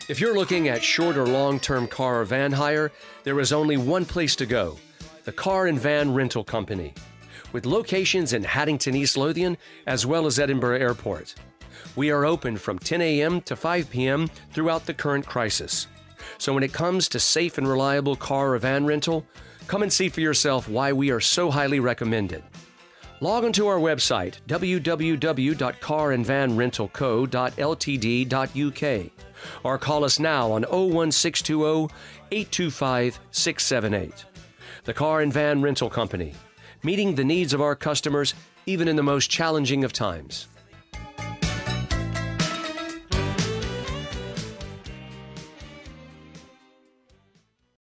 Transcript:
If you're looking at short or long-term car or van hire, there is only one place to go: the Car and Van Rental Company, with locations in Haddington, East Lothian, as well as Edinburgh Airport. We are open from 10 a.m. to 5 p.m. throughout the current crisis. So when it comes to safe and reliable car or van rental, come and see for yourself why we are so highly recommended. Log onto our website, www.carandvanrentalco.ltd.uk, or call us now on 01620 825 678. The Car and Van Rental Company, meeting the needs of our customers even in the most challenging of times.